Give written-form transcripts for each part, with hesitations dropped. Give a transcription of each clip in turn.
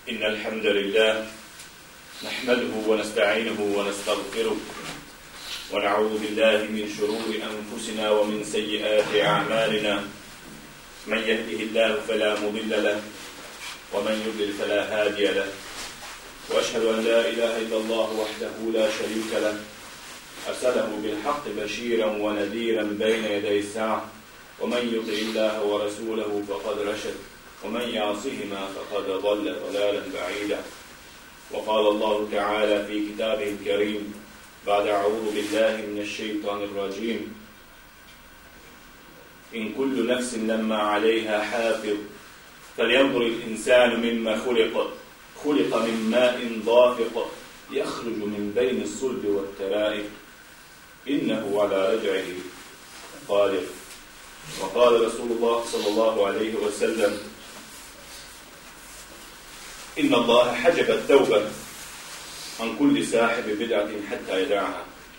إن الحمد لله نحمده ونستعينه ونستغفره ونعوذ بالله من شرور أنفسنا ومن سيئات أعمالنا من يهده الله فلا مضل له ومن يضلل فلا هادي له وأشهد أن لا إله إلا الله وحده لا شريك له أرسله بالحق بشيرا ونذيرا بين يدي الساعة ومن يطع الله ورسوله فقد رشد ومن يعصهما فقد ضل ضلالا بعيدا وقال الله تعالى في كتابه الكريم بعد أعوذ بالله من الشيطان الرجيم إن كل نفس لما عليها حافظ فلينظر الإنسان مما خلق من ماء دافق يخرج من بين الصلب والترائب إنه على رجعه قادر وقال رسول الله صلى الله عليه وسلم إن الله حجب التوبة عن كل صاحب بدعة حتى يدعها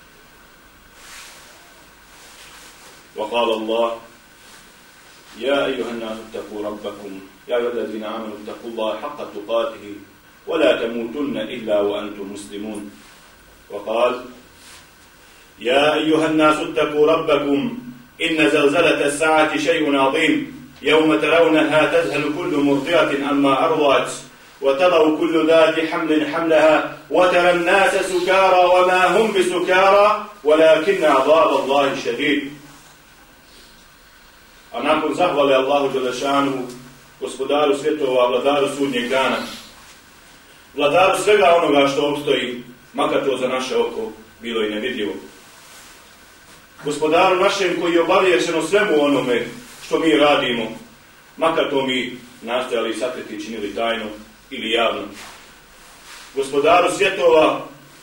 وقال الله يا أيها الناس اتقوا ربكم يا أيها الذين آمنوا اتقوا الله حق تقاته ولا تموتن إلا وأنتم مسلمون وقال يا أيها الناس اتقوا ربكم إن زلزلة الساعة شيء عظيم يوم ترونها تذهل كل مرضعة عما أرضعت وتضع كل ذات حمل حملها وترى الناس سكارى وما هم بسكارى ولكن عذاب الله شديد. A nakon zahvale Allahu Đelešanu, gospodaru svjetova, vladaru sudnjeg dana, vladaru svega onoga što opstoji, makar to za naše oko bilo i nevidljivo, gospodaru našem koji je obaviješten o svemu onome što mi radimo, makar to mi nastojali sakriti, činili tajno ili javno, gospodaru svjetova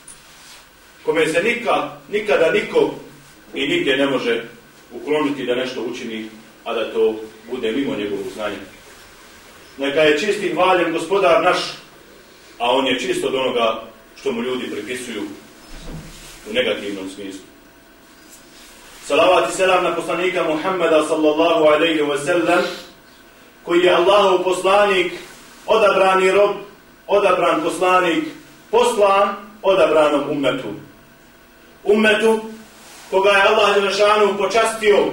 kome se nikada niko i nigdje ne može ukloniti da nešto učini, a da to bude mimo njegovog znanja. Neka je čist i hvaljen gospodar naš, a on je čist od onoga što mu ljudi pripisuju u negativnom smislu. Salavat i selam na poslanika Muhammeda sallallahu alejhi ve sellem, koji je Allahov poslanik, odabrani rob, odabran poslanik, poslan odabranom ummetu. Ummetu koga je Allah dželešanu počastio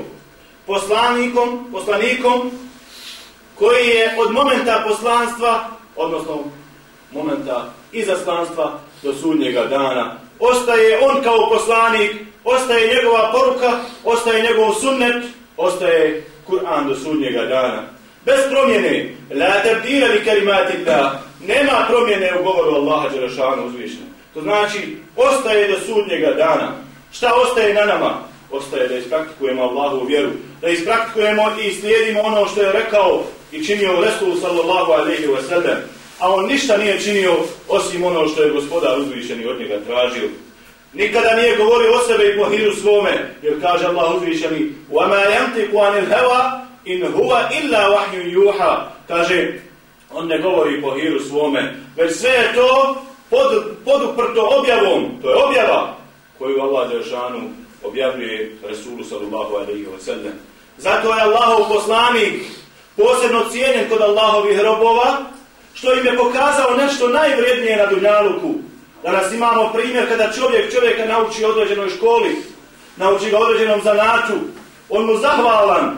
poslanikom koji je od momenta poslanstva, odnosno momenta izaslanstva do sudnjega dana, ostaje on kao poslanik, ostaje njegova poruka, ostaje njegov sunnet, ostaje Kur'an do sudnjega dana. Bez promjene, la tabdila li kalimatillah, nema promjene u govoru Allaha dželešanu uzvišenog. To znači, ostaje do sudnjega dana. Šta ostaje na nama? Ostaje da ispraktikujemo Allahovu vjeru, da ispraktikujemo i slijedimo ono što je rekao i činio Resul sallallahu alejhi ve sellem, a on ništa nije činio osim ono što je gospodar uzvišeni od njega tražio. Nikada nije govorio o sebe i po hiru svome, jer kaže Allah uzvišeni وَمَا يَمْتِقُ عَنِ الْهَوَا إِنْ هُوَ إِلَّا وَحْيٌ يُوحَى, kaže on ne govori po hiru svome, već sve je to poduprto objavom. To je objava koju Allah dželešanu objavljuje Resulu sallallahu alejhi ve sellem. Zato je Allahov poslanik posebno cijenjen kod Allahovih robova, što im je pokazao nešto najvrijednije na dunjaluku. Danas imamo primjer kada čovjeka nauči određenoj školi, nauči ga određenom zanatu, on mu zahvalan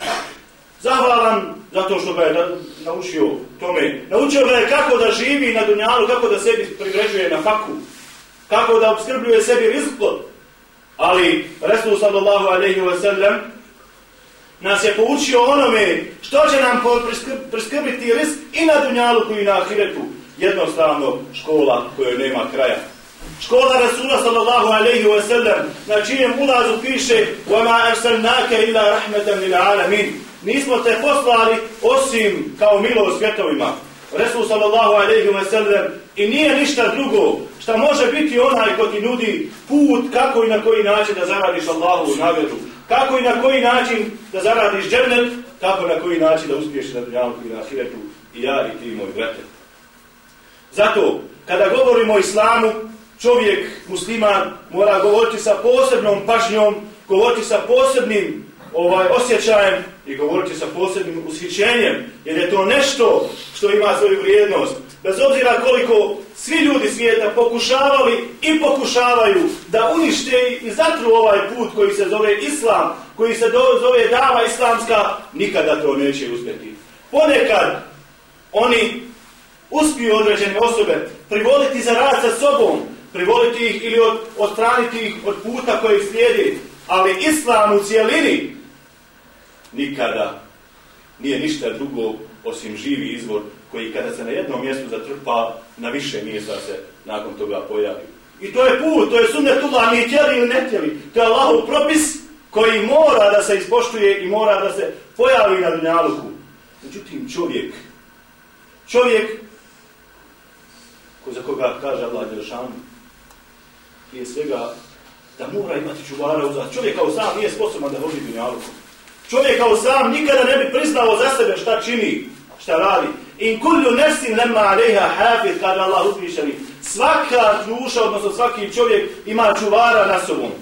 zato što ga je naučio tome. Naučio ga je kako da živi na dunjalu, kako da sebi privređuje na faku, kako da opskrbljuje sebi rizq. Ali Resul sallallahu alejhi ve sellem nas je poučio onome što će nam priskrbiti rizik i na dunjaluku i na ahiretu. Jednostavno škola kojoj nema kraja. Škola Resula sallallahu alejhi ve sellem, na čijem ulazu piše وَمَا أَرْسَلْنَاكَ إِلَّا رَحْمَةً لِلْعَالَمِينَ, nismo te poslali osim kao milost svjetovima. Resul sallallahu alejhi ve sellem i nije ništa drugo šta može biti onaj ko ti nudi put kako i na koji način da zaradiš Allahovu nagradu, kako i na koji način da zaradiš džennet, kako na koji način da uspiješ na dunjaluku i na ahiretu, i ja i ti, moj brate. Zato, kada govorimo o islamu, čovjek, musliman, mora govoriti sa posebnom pažnjom, govoriti sa posebnim osjećajem i govoriti sa posebnim ushićenjem, jer je to nešto što ima svoju vrijednost. bez obzira koliko svi ljudi svijeta pokušavali i pokušavaju da unište i zatru ovaj put koji se zove Islam, koji se zove dava islamska, nikada to neće uspjeti. Ponekad oni uspiju određene osobe privoliti za rad sa sobom, privoliti ih ili odstraniti ih od puta koji slijedi, ali Islam u cijelini nikada nije ništa drugo osim živi izvor koji kada se na jednom mjestu zatrpa, na više mjesta se nakon toga pojavi. I to je put, to je sunnetullah, mi htjeli ili ne htjeli. To je Allahov propis koji mora da se ispoštuje i mora da se pojavi na dunjaluku. Međutim, čovjek za koga kaže Allah dželešanu, prije svega da mora imati čuvara uzad. Čovjek kao sam nije sposoban da vodi dunjaluku. Čovjek kao sam nikada ne bi priznao za sebe šta čini, šta radi. In kullu nefsin lemma alejha hafiz, kaže Allah uzvišeni. Svaka duša, odnosno svaki čovjek ima čuvara na sobom.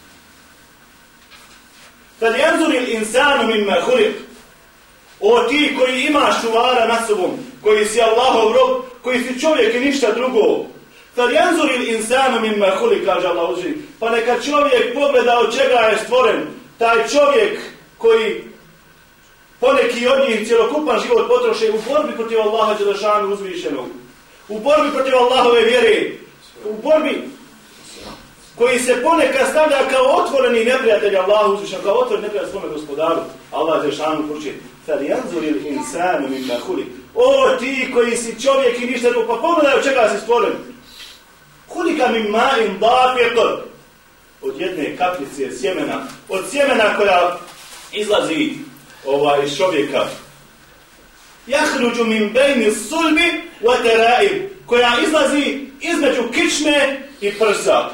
Kad yanzuril insanu mimma khuliq, o ti koji imaš čuvara na sobom, koji si Allahov rob, koji si čovjek i ništa drugo. Kad yanzuril insanu mimma khuliq, kaže Allah uzvišeni, pa neka čovjek pogleda od čega je stvoren, taj čovjek koji poneki od njih cjelokupan život potroše u borbi protiv Allaha dželešanu uzvišenog, u borbi protiv Allahove vjere, u borbi koji se ponekad stavlja kao otvoreni neprijatelj Allahu uzvišenog, kao otvoreni neprijatelj svome gospodaru. Allah dželešanu poruči: "Falyanzuril insanu mimma khuliq." O ti koji si čovjek i ništa drugo, pa pogledaj od čega si stvoren. Khuliqa min ma'in dafiq, od jedne kapljice sjemena, od sjemena koja izlazi iz čovjeka. Jahruđu min bejni sulbi wa teraib, koja izlazi između kičme i prsa.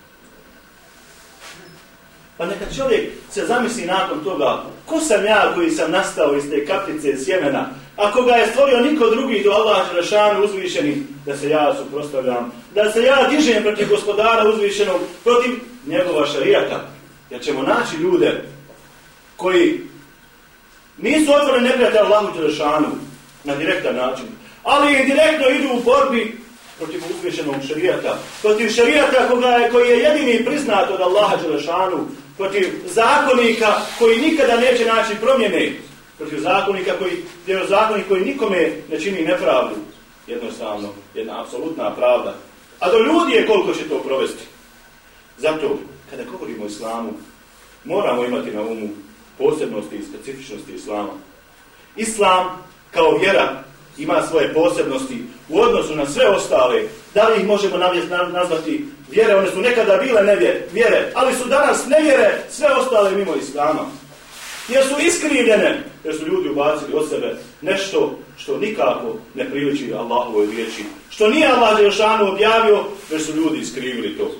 Pa neka čovjek se zamisli nakon toga, ko sam ja koji sam nastao iz te kapljice sjemena, ako ga je stvorio niko drugi do Allah dželešanu uzvišeni, da se ja suprotstavljam, da se ja dižem protiv gospodara uzvišenog, protiv njegova šarijata. Jer ćemo naći ljude koji nisu otvoreni neprijatelji Allahu dželešanu na direktan način, ali indirektno idu u borbi protiv uzvišenog šarijata, protiv šarijata koji je jedini priznat od Allaha dželešanu, protiv zakonika koji nikada neće naći promjene, protiv zakonika koji nikome ne čini nepravdu, jednostavno, jedna apsolutna pravda. A do ljudi je koliko će to provesti. Zato, kada govorimo o islamu, moramo imati na umu posebnosti i specifičnosti islama. Islam kao vjera ima svoje posebnosti u odnosu na sve ostale. Da li ih možemo nazvati vjere? One su nekada bile vjere, ali su danas nevjere sve ostale mimo islama. Jer su iskrivljene, jer su ljudi ubacili od sebe nešto što nikako ne priliči Allahovoj riječi. Što nije Allah dželešanu objavio, jer su ljudi iskrivili to.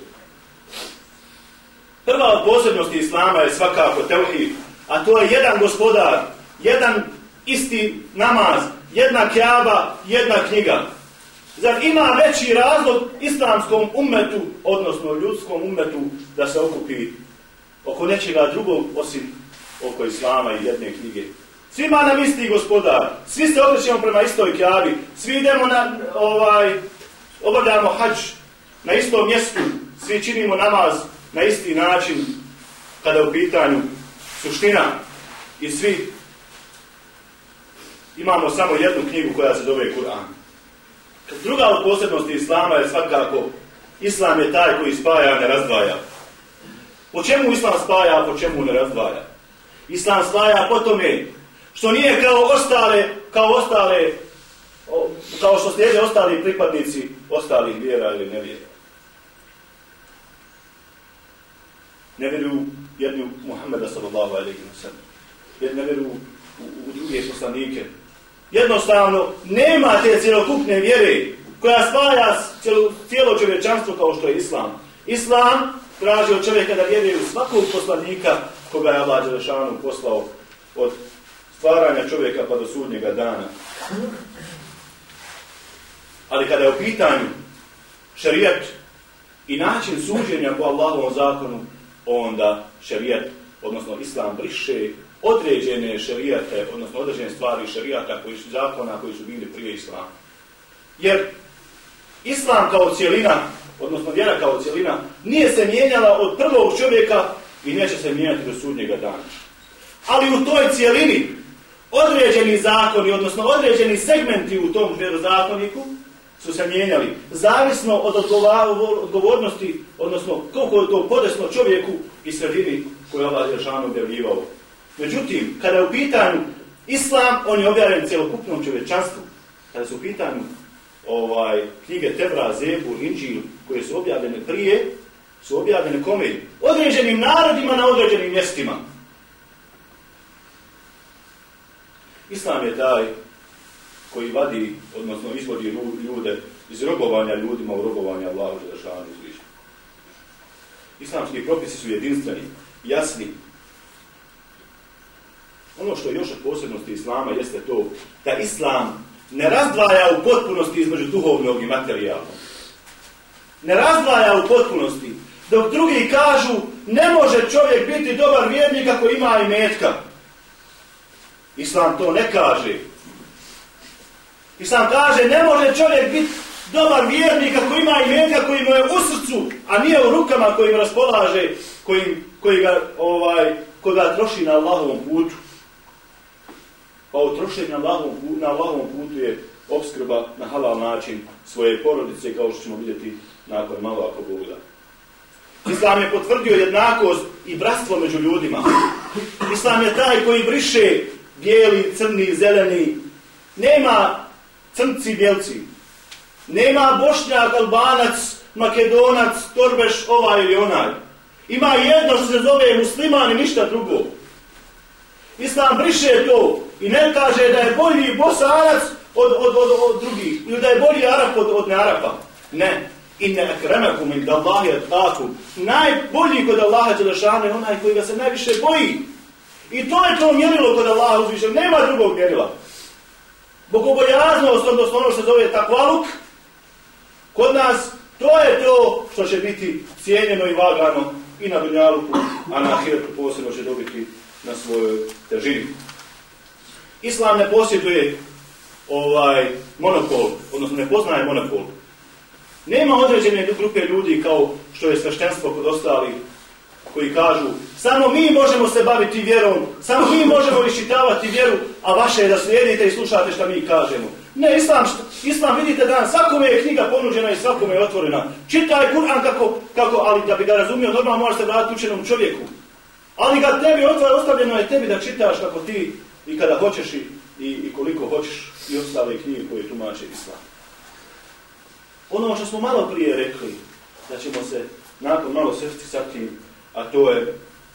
Prva od posebnosti islama je svakako tevhid, a to je jedan gospodar, jedan isti namaz, jedna kjaba, jedna knjiga. Zar ima veći razlog islamskom ummetu, odnosno ljudskom ummetu, da se okupi oko nečega drugog osim oko islama i jedne knjige? Svima nam isti gospodar, svi se okrećemo prema istoj kjabi, svi idemo obavljamo hadž na istom mjestu, svi činimo namaz na isti način kada je u pitanju suština i svi imamo samo jednu knjigu koja se zove Kur'an. Druga od posebnosti islama je svakako, islam je taj koji spaja, ne razdvaja. Po čemu islam spaja, a po čemu ne razdvaja? Islam spaja po tome što nije kao što slijede ostali pripadnici ostalih vjera ili nevjera. Ne vjeruju jedni u Muhammeda sallallahu alejhi ve sellem, jedni ne vjeruju u druge poslanike. Jednostavno, nema te cjelokupne vjere koja spaja cijelo čovječanstvo kao što je islam. Islam traži od čovjeka da vjeruje u svakog poslanika koga je Allah dželešanu poslao od stvaranja čovjeka pa do sudnjega dana. Ali kada je u pitanju šerijat i način suđenja po Allahovom zakonu, onda šerijat, odnosno islam, briše određene šerijate, odnosno određene stvari šerijata, zakona koji su bili prije islama. Jer Islam kao cijelina, odnosno vjera kao cijelina, nije se mijenjala od prvog čovjeka i neće se mijenjati do sudnjega dana. Ali u toj cijelini određeni zakoni, odnosno određeni segmenti u tom vjerozakoniku su se mijenjali. Zavisno od odgovornosti, odnosno koliko je to podesno čovjeku i sredini koju je Allah Đelešanu objavljivao. Međutim, kada je u pitanju Islam, on je objavljen cjelokupnom čovječanstvu. Kada su u pitanju knjige Tevra, Zebur, Inđil, koje su objavljene prije, su objavljene kome? Određenim narodima na određenim mjestima. Islam je taj koji vadi, odnosno izvodi ljude iz robovanja ljudima u robovanje Allahu Đelešanu uzvišenom. Islamski propisi su jedinstveni, jasni. Ono što je još od posebnosti Islama jeste to da Islam ne razdvaja u potpunosti između duhovnog i materijalnog. Ne razdvaja u potpunosti. Dok drugi kažu ne može čovjek biti dobar vjernik ako ima imetka. Islam to ne kaže. Islam kaže ne može čovjek biti dobar vjernik ako ima imetka koji mu je u srcu, a nije u rukama kojim raspolaže, koji ga troši na Allahovom putu. Pa u trošenju na Allahovom putu je opskrba na halal način svoje porodice, kao što ćemo vidjeti nakon malo ako Bog da. Islam je potvrdio jednakost i bratstvo među ljudima. Islam je taj koji briše bijeli, crni, zeleni. Nema crnci, bijelci. Nema Bošnjak, Albanac, Makedonac, Torbeš, ovaj ili onaj. Ima jedno što se zove musliman i ništa drugo. Islam briše to i ne kaže da je bolji Bosanac od drugih ili da je bolji Arap od nearapa. Ne. Inne akramakum indallahi atqakum. Najbolji kod Allaha Đelešanu je onaj koji ga se najviše boji. I to je to mjerilo kod Allaha uzvišenog. Nema drugog mjerila. Bogobojaznost, odnosno ono što se zove takvaluk, kod nas to je to što će biti cijenjeno i vagano i na dunjaluku, a na ahiretu posebno će dobiti na svojoj težini. Islam ne posjeduje monopol, odnosno ne poznaje monopol. Nema određene grupe ljudi kao što je sveštenstvo kod ostalih koji kažu samo mi možemo se baviti vjerom, samo mi možemo iščitavati vjeru, a vaše je da slijedite i slušate što mi kažemo. Ne, Islam vidite danas, svakome je knjiga ponuđena i svakome je otvorena. Čitaj Kur'an kako, ali da bi ga razumio normalno moraš se vratiti učenom čovjeku. Ali ga tebi ostavljeno je tebi da čitaš kako ti i kada hoćeš i koliko hoćeš i ostale knjige koje tumače Islam. Ono što smo malo prije rekli, da ćemo se nakon malo sresti sa tim, a to je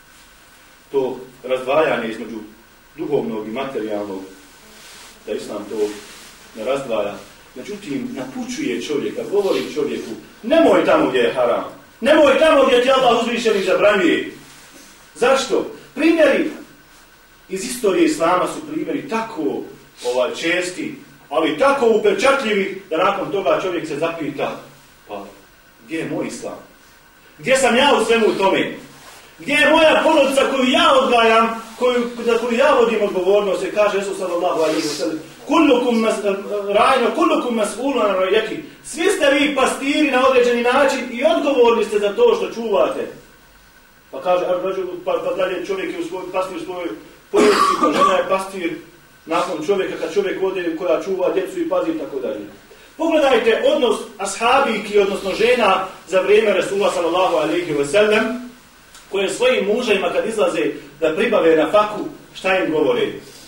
to razdvajanje između duhovnog i materijalnog, da Islam to ne razdvaja. Međutim, napućuje čovjeka, govori čovjeku, nemoj tamo gdje je haram, nemoj tamo gdje ti Allah uzvišeni zabranjuje. Zašto? Primjeri iz istorije Islama su primjeri tako česti, ali tako upečatljivi da nakon toga čovjek se zapita, pa gdje je moj Islam? Gdje sam ja u svemu tome? Gdje je moja porodica koju ja odgajam, za koju ja vodim odgovornost? Se kaže Isus sallallahu alejhi ve sellem: "Kullukum ra'in, kullukum mas'ulun an ra'yati." Svi ste vi pastiri na određeni način i odgovorni ste za to što čuvate. Pa kaže, pa dalje čovjek je pastir u svojoj porodici, pa žena je pastir nakon čovjeka, kad čovjek ode koja čuva djecu i pazi i tako dalje. Pogledajte odnos ashabiki, odnosno žena za vrijeme Resula sallallahu alejhi ve sellem, koje svojim muževima kad izlaze da pribave na faku, šta im govore?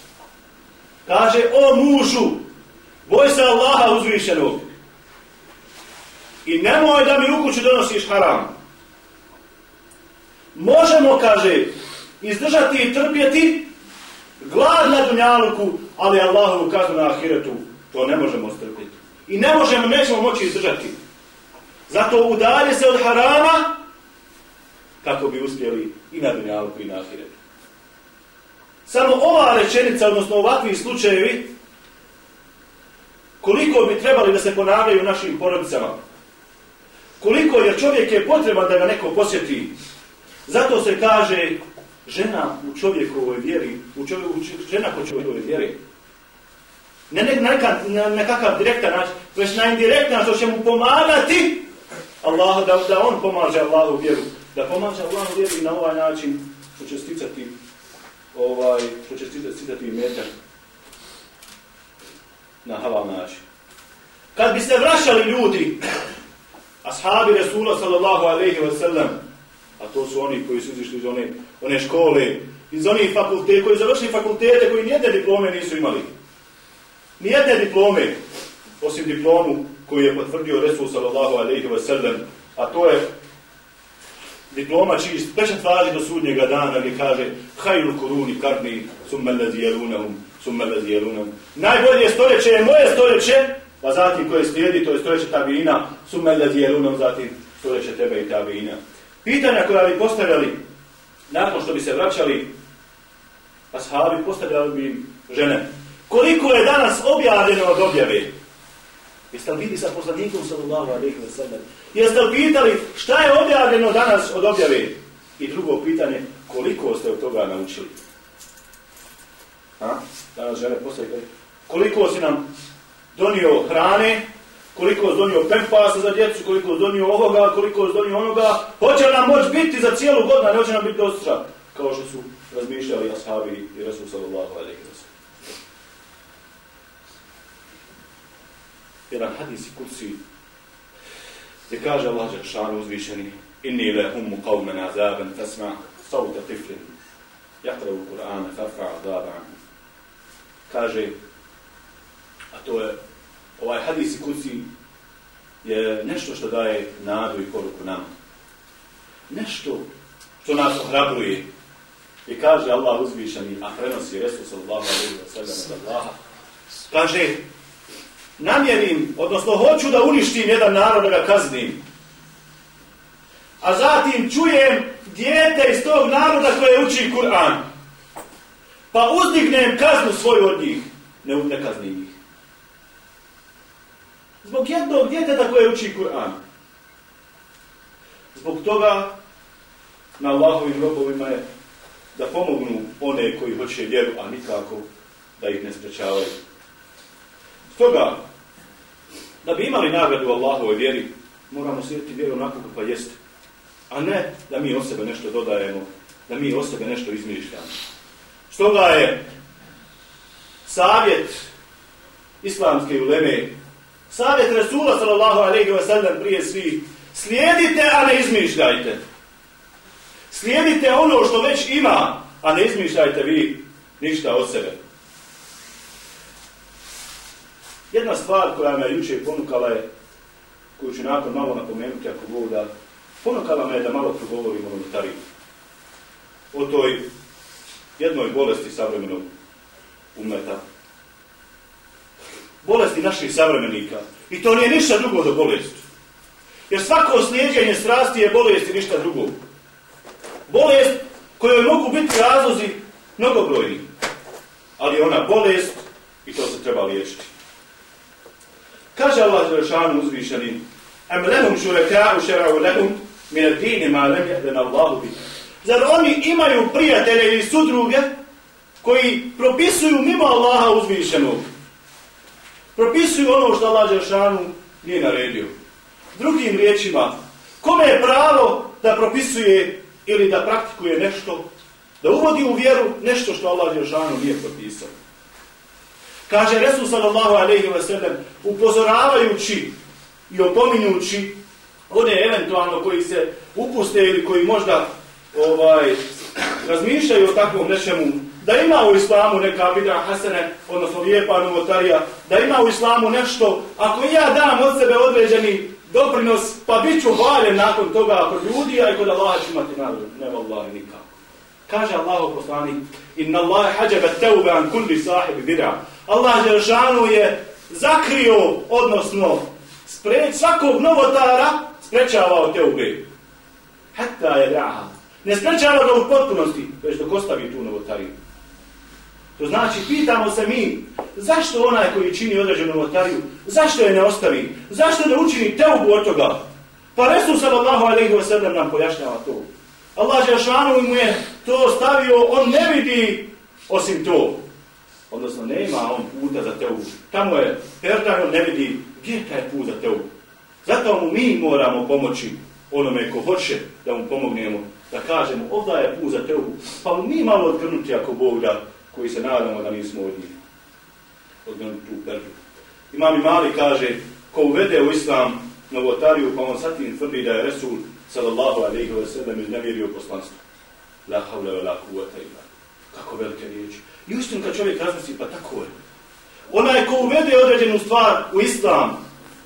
Kaže, o mužu, boj se Allaha uzvišenog i nemoj da mi u kuću donosiš haram. Možemo, kaže, izdržati i trpjeti glad na dunjaluku, ali Allahovu kaznu na ahiretu, to ne možemo strpjeti. I nećemo moći izdržati. Zato udalje se od harama kako bi uspjeli i na dunjaluku i na ahiretu. Samo ova rečenica, odnosno ovakvi slučajevi, koliko bi trebali da se ponavljaju u našim porodicama. Koliko, jer čovjek je potreban da ga neko posjeti. Zato se kaže žena u čovjekovoj vjeri, žena kod čovjekovoj vjeri. Ne nekakav direktan način, već na indirektan što će mu pomagati Allah, da on pomaže Allahu vjeru. Da pomaže Allahu vjeru i na ovaj način što će sticati metak na halal način. Kad bi se vraćali ljudi, ashabi Resula sallallahu alejhi ve sellem, a to su oni koji su izišli iz one škole, iz onih fakulteta, koji završili fakultete, koji nijedne diplome nisu imali. Nijedne diplome, osim diplomu koju je potvrdio Resul sallallahu alejhi ve sellem, a to je diploma čiji pečat važi do sudnjega dana, gdje kaže Hayrul kuruni karni summa allazi yalunhum. Najbolje stoljeće je moje stoljeće, pa zatim koje slijedi, to je stoljeće tabiina, summa allazi yalunhum, zatim stoljeće tebe i tabiina. Pitanja koja bi postavljali nakon što bi se vraćali ashabi, postavljali bi im žene. Koliko je danas objavljeno od objave? Jeste li bili sa poslanikom sallallahu alejhi ve sellem? Jeste li pitali šta je objavljeno danas od objave? I drugo pitanje, koliko ste od toga naučili? Danas žene postavite. Koliko si nam donio hrane, koliko si donio pempasa za djecu, koliko si donio ovoga, koliko si donio onoga. Hoće nam moći biti za cijelu godinu, a ne hoće nam biti dosta, kao što su razmišljali ashabi i Resul sallallahu alejhi ve sellem. Jedan hadis kutsi gdje kaže Allah dželešanu uzvišeni inni lahum qawman azaban fasma sawta tiflin yaqra'u al-Qur'ana farfa' adaban. Kaže, a to je ovaj hadis kutsi je nešto što daje nadu i poruku nama. Nešto što nas ohrabruje. I kaže Allah uzvišeni, a prenosi Resul sallallahu alejhi ve sellem od Allaha. Kaže, namjerim, odnosno hoću da uništim jedan narod, da ga kaznim. A zatim čujem dijete iz tog naroda koje uči Kur'an. Pa uzdignem kaznu svoju od njih. Ne kaznim ih. Zbog jednog djeteta koje uči Kur'an. Zbog toga na Allahovim robovima je da pomognu one koji hoće vjeru, a nikako da ih ne sprečavaju. Stoga, da bi imali nagradu u Allahovoj vjeri, moramo slijediti vjeru onako kakva jeste. A ne da mi o sebe nešto dodajemo, da mi o sebe nešto izmišljamo. Stoga je savjet islamske uleme, savjet Resula sallallahu alejhi ve sellem prije svih, slijedite, a ne izmišljajte. Slijedite ono što već ima, a ne izmišljajte vi ništa od sebe. Jedna stvar koja me jučer ponukala je, koju ću nakon malo napomenuti ako Bog da, ponukala me da malo progovorim o novotariji. O toj jednoj bolesti savremenog umeta. Bolesti naših savremenika. I to nije ništa drugo do bolesti. Jer svako slijeđenje strasti je bolest i ništa drugo. Bolest kojoj mogu biti razlozi mnogobrojni. Ali ona bolest i to se treba liječiti. Kaže Allah dželešanu uzvišeni: "Am lahum shuraka'u shara'u lahum min ad-din ma lam ya'zan Allahu bih." Zar oni imaju prijatelje ili sudruge koji propisuju mimo Allaha uzvišenog? Propisuju ono što Allah dželešanu nije naredio. Drugim riječima, kome je pravo da propisuje ili da praktikuje nešto, da uvodi u vjeru nešto što Allah dželešanu nije propisao? Kaže Resul sallallahu alejhi ve sellem, upozoravajući i opominjući one eventualno koji se upuste ili koji možda razmišljaju o takvom nečemu, da ima u islamu neka bid'a hasene, odnosno lijepa novotarija, da ima u islamu nešto, ako ja dam od sebe određeni doprinos, pa bit ću hvaljen nakon toga kod ljudi, a i kod Allaha ću imati nagradu. Ne vallahi nikako. Kaže Allahov poslanik: "Inna Allaha hajaba at-tawba an kulli sahibi bid'a." Allah dželešanu je zakrio, odnosno svakog novotara sprečavao teube. Hatta yad'aha. Ne sprečava ga u potpunosti, već dok ostavi tu novotariju. To znači, pitamo se mi, zašto onaj koji čini određenu novotariju, zašto je ne ostavi? Zašto ne učini teubu od toga? Pa Resul sallallahu alejhi ve sellem nam pojašnjava to. Allah dželešanu mu je to stavio, on ne vidi osim to. Odnosno, nema on puta za teubu. Tamo je perdan, on ne vidi gdje je taj put za teubu. Zato mu mi moramo pomoći onome ko hoće da mu pomognemo, da kažemo ovdje je put za teubu, pa mu mi malo odgrnuti ako Bog da, koji se nadamo da nismo od njih. Odgrnuti tu perdu. Imam Malik kaže, ko uvede u islam novotariju, pa on satim tvrdi da je Resul sallallahu alejhi ve sellem iznevjerio poslanstvo. La havla wa la kuvveta illa. Kako velike riječi. I uistinu kad čovjek razmisli, pa tako je. Onaj ko uvede određenu stvar u islam,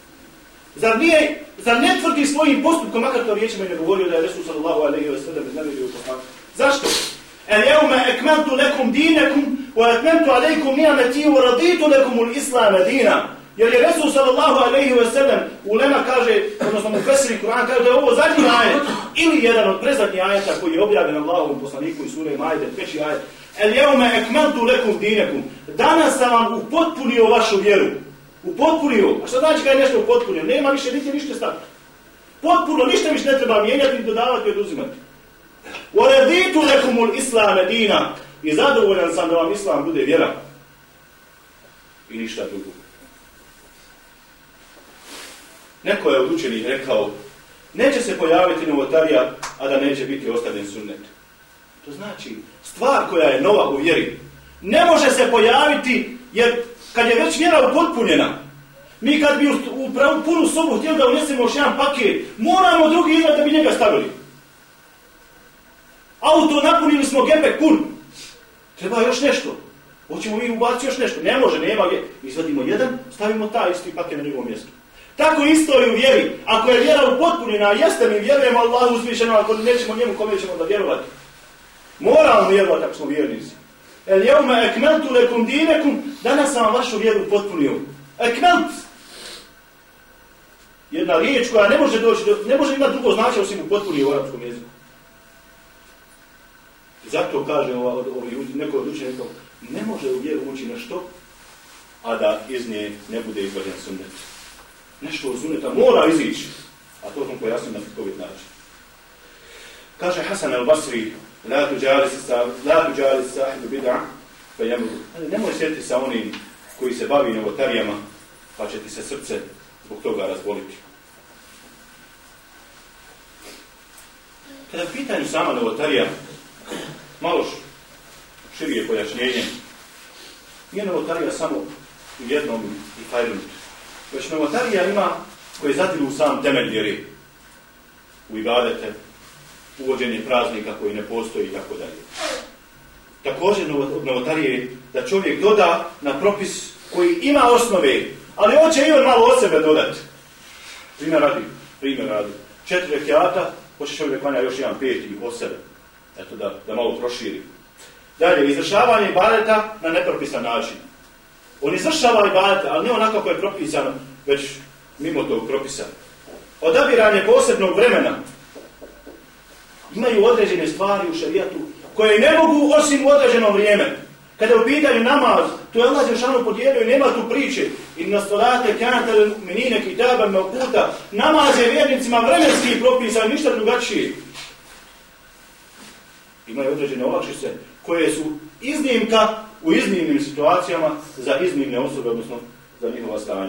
zar ne tvrdi svojim postupkom, makar to riječima i ne govorio da je Resul sallallahu alejhi ve sellem iznevjerio poslanstvo. Zašto? El jevme ekmentu lekum dinekum, wa ekmentu alejkum ni'meti wa raditu lekum al-islam dina. Jer je Resul sallallahu alejhi ve sellem, ulema kaže, odnosno mu fesiri Kur'an kaže da je ovo zadnji ajet ili jedan od prezadnjih ajeta koji je objavljen Allahovom poslaniku i sure Maide, treći ajet. El jevme ekmentu lekum dinekum. Danas sam vam upotpunio vašu vjeru. Upotpunio. A što znači kad je nešto upotpunio? Nema više ništa staviti. Potpuno ništa više ne treba mijenjati, dodavati i oduzimati. Wa raditu lekum al-islam dina. I zadovoljan sam da vam islam bude vjera. I ništa drugo. Neko je od učenih rekao, neće se pojaviti novotarija, a da neće biti ostavljen sunnet. To znači, stvar koja je nova u vjeri, ne može se pojaviti, jer kad je već vjera upotpunjena, mi kad bi u punu sobu htjeli da unesemo još jedan paket, moramo drugi iznad da bi njega stavili. Auto napunili smo gepek pun. Treba još nešto. Hoćemo mi ubaciti još nešto. Ne može, nema. Izvadimo jedan, stavimo taj isti paket na njegovo mjesto. Tako isto i u vjeri. Ako je vjera upotpunjena, jeste mi vjerujemo Allahu uzvišeno, ako nećemo njemu, kome ćemo da vjerovati? Moramo vjerovati ako smo vjernici. El jevme ekmeltu lekum dinekum, danas sam vašu vjeru upotpunio. Ekmelt. Jedna riječ koja ne može doći, ne može imati drugo značaj osim upotpunio u arapskom jeziku. I zato kaže neko od učenika, ne može u vjeru ući nešto, a da iz nje ne bude izvađen sunnet. Nešto od sunneta mora izići, a to smo pojasnili na fikovit način. Kaže Hasan al-Basri, la tuđalis sahibu bid'a, pa jemru. Nemoj sjediti sa onim koji se bavi novotarijama, pa će ti se srce zbog toga razboliti. Kada pitanju sama novotarija, malo širije pojašnjenje, nije novotarija samo u jednom i fajrunuti. Već novotarija ima koje zadiru u sam temelj vjeri, u ibadete, uvođenje praznika koji ne postoji i tako dalje. Također novotarije je da čovjek doda na propis koji ima osnove, ali hoće i on malo od sebe dodati. Primjer radi. 4 rekiata, hoće čovjek klanja još jedan 5 od sebe. Eto da malo proširi. Dalje, izvršavanje ibadeta na nepropisan način. On izvršava ibadete, ali ne onako kako je propisano, već mimo tog propisa. Odabiranje posebnog vremena. Imaju određene stvari u šerijatu koje ne mogu osim u određeno vrijeme. Kada je u pitanju namaz, to je Allah Đelešanu podijelio i nema tu priče. Inna salate kanat al-mu'minina kitaban mawquta. Namaz je vjernicima vremenski propisan, ništa drugačije. Imaju određene olakšice koje su iznimka u iznimnim situacijama za iznimne osobe, odnosno za njihova stanja.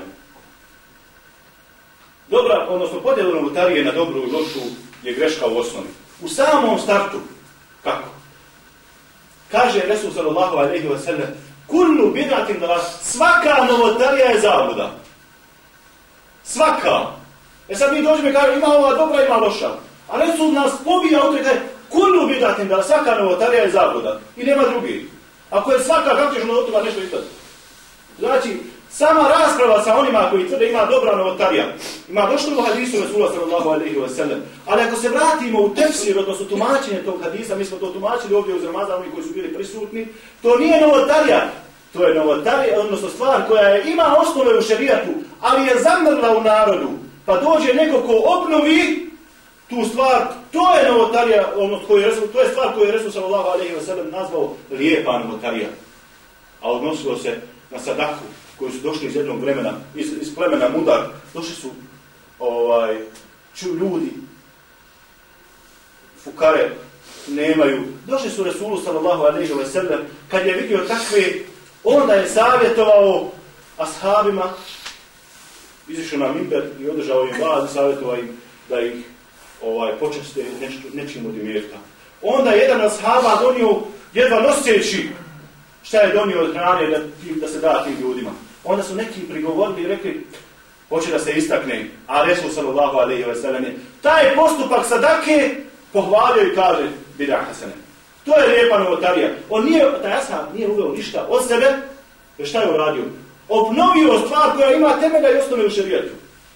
Dobra, odnosno podjela novotarije na dobru i lošu je greška u osnovi. U samom startu, kako? Kaže Resul sallallahu alejhi ve sellem, kullu bid'atin dalal, svaka novotarija je zabluda. Svaka. Sad mi dođemo i kažemo, ima ova dobra, ima loša. A Resul nas pobija od toga, kullu bid'atin dalal, svaka novotarija je zabluda. I nema drugi. Ako je svaka, kako ćeš od toga nešto istati? Znači, sama rasprava sa onima koji tvrde ima dobra novotarija. Ima došlo u hadisu Resula sallallahu alejhi ve sellem. Ali ako se vratimo u tefsir, odnosno tumačenje tog hadisa, mi smo to tumačili ovdje uz Ramazan, oni koji su bili prisutni, to nije novotarija. To je novotarija, odnosno stvar koja ima osnove u šerijatu, ali je zamrla u narodu. Pa dođe neko ko obnovi tu stvar, to je novotarija, odnosno to je stvar koju je Resul sallallahu alejhi ve sellem nazvao lijepa novotarija. A odnosilo se na sadaku, koji su došli iz jednog vremena, iz plemena Mudar, došli su ljudi, fukare, nemaju. Došli su Resulu sallallahu alejhi ve sellem, kad je vidio takve Onda je savjetovao ashabima, izišao na minber i održao im vaaz, savjetovao im da ih počeste nečim od imetka. Onda je jedan ashaba donio, jedva noseći šta je donio od hrane da se da tim ljudima. Onda su neki prigovorili i rekli, hoće da se istakne, a Resul sallallahu alejhi ve sellem je taj postupak sadake pohvalio i kaže bid'a hasene. To je lijepa novotarija. Taj ashab nije uveo ništa od sebe, jer šta je uradio? Obnovio stvar koja ima temelja i osnove u šerijetu.